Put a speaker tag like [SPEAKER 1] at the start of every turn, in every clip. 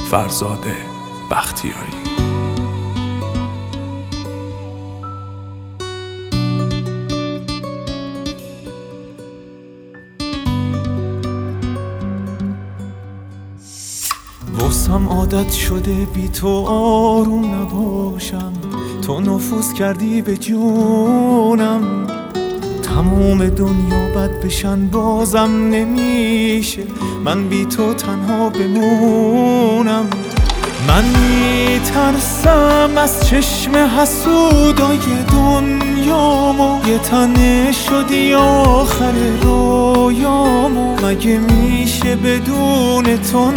[SPEAKER 1] فرزاد بختیاری.
[SPEAKER 2] واسم عادت شده بی تو آروم نباشم، تو نفوذ کردی به جونم. تمام دنیا بد بشن بازم نمیشه من بی تو تنها بمونم. من میترسم از چشم حسودای دنیامو، یه تنه شدی آخر رویامو. مگه میشه بدون تو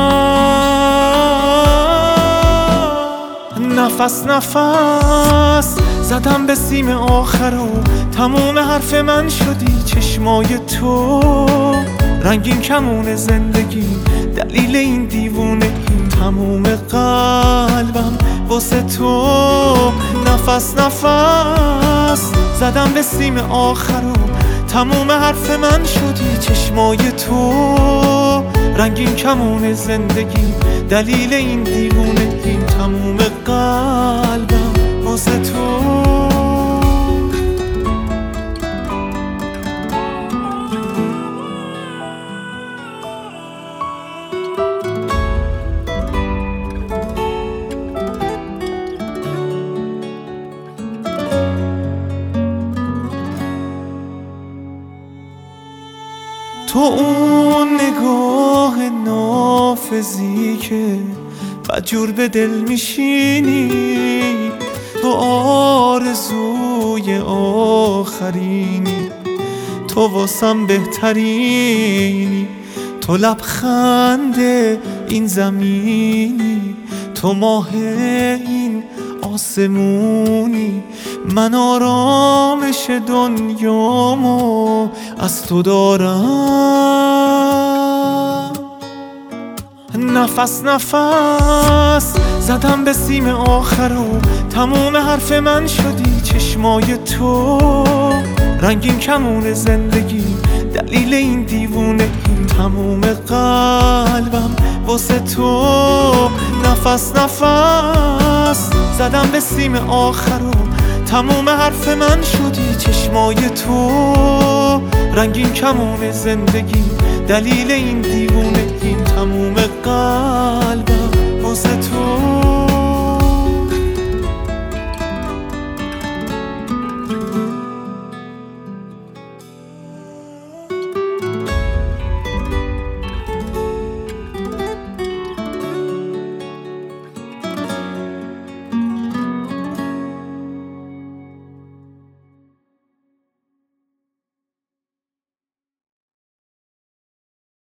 [SPEAKER 2] نفس نفس زدم به سیم آخر و تموم حرف من شدی چشمای تو. رنگین کمون زندگی دلیل این دیوونه، این تموم قلبم واسه تو. نفس نفس زدم به سیم آخر و تموم حرف من شدی چشمای تو. رنگین کمون زندگی دلیل این دیوونه، این تموم قلبم واسه تو. تو اون نگاه نافذی که بدجور به دل میشینی، تو آرزوی آخرینی، تو واسم بهترینی. تو لبخند این زمینی، تو ماه این آسمونی. من آرامش دنیامو از تو دارم. نفس نفس زدم به سیم آخر و تموم حرف من شدی چشمای تو. رنگین کمون زندگی دلیل این دیوونه، این تموم قلبم واسه تو. نفس نفس زدم به سیم آخر و تموم حرف من شدی چشمای تو. رنگین کمون زندگی دلیل این دیوونه، این تموم قلبم واسه تو.